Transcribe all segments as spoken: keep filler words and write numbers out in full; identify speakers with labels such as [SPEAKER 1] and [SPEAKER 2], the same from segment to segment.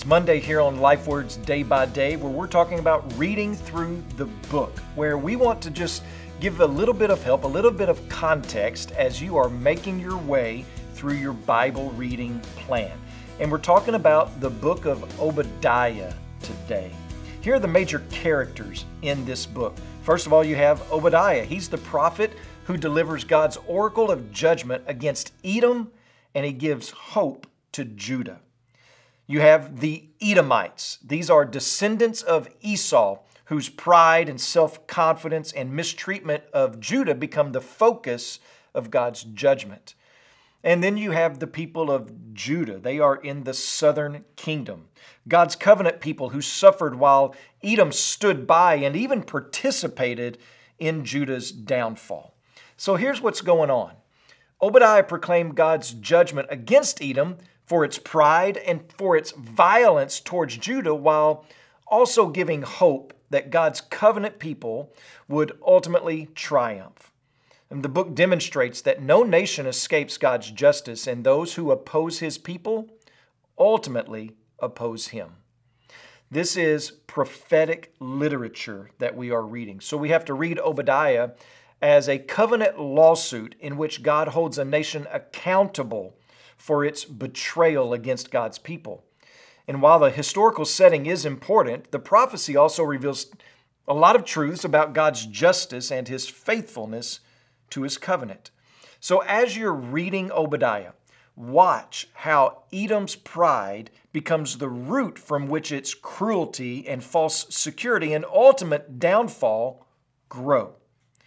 [SPEAKER 1] It's Monday here on LifeWords Day by Day, where we're talking about reading through the book, where we want to just give a little bit of help, a little bit of context as you are making your way through your Bible reading plan. And we're talking about the book of Obadiah today. Here are the major characters in this book. First of all, you have Obadiah. He's the prophet who delivers God's oracle of judgment against Edom, and he gives hope to Judah. You have the Edomites. These are descendants of Esau, whose pride and self-confidence and mistreatment of Judah become the focus of God's judgment. And then you have the people of Judah. They are in the southern kingdom. God's covenant people who suffered while Edom stood by and even participated in Judah's downfall. So here's what's going on. Obadiah proclaimed God's judgment against Edom for its pride and for its violence towards Judah, while also giving hope that God's covenant people would ultimately triumph. And the book demonstrates that no nation escapes God's justice, and those who oppose His people ultimately oppose Him. This is prophetic literature that we are reading. So we have to read Obadiah as a covenant lawsuit in which God holds a nation accountable for its betrayal against God's people. And while the historical setting is important, the prophecy also reveals a lot of truths about God's justice and His faithfulness to His covenant. So as you're reading Obadiah, watch how Edom's pride becomes the root from which its cruelty and false security and ultimate downfall grow.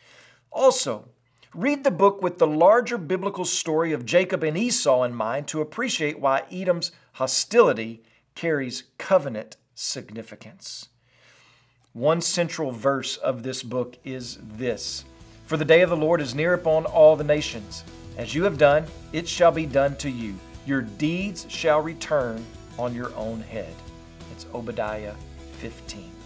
[SPEAKER 1] Also, read the book with the larger biblical story of Jacob and Esau in mind to appreciate why Edom's hostility carries covenant significance. One central verse of this book is this: "For the day of the Lord is near upon all the nations. As you have done, it shall be done to you. Your deeds shall return on your own head." It's Obadiah fifteen.